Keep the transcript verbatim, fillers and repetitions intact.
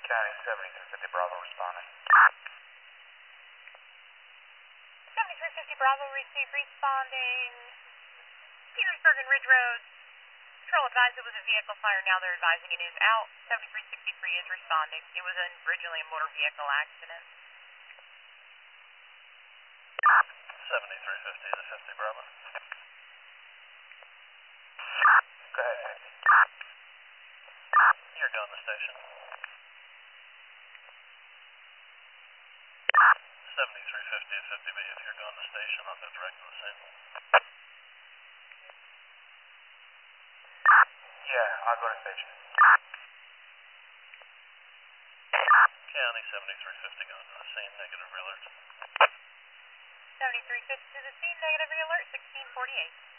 County seventy-three fifty Bravo responding. seventy-three fifty Bravo received responding. Petersburg and Ridge Road. Patrol advised it was a vehicle fire. Now they're advising it is out. seventy-three sixty-three is responding. It was originally a motor vehicle accident. seventy-three fifty to fifty Bravo. Go ahead, fifty. You're going to station. seventy-three fifty to fifty B, if you're going to station, I'll go direct to the scene. Yeah, I'll go to station. County seventy-three fifty going to the scene, negative alert. seventy-three fifty to the scene, negative alert, sixteen forty-eight.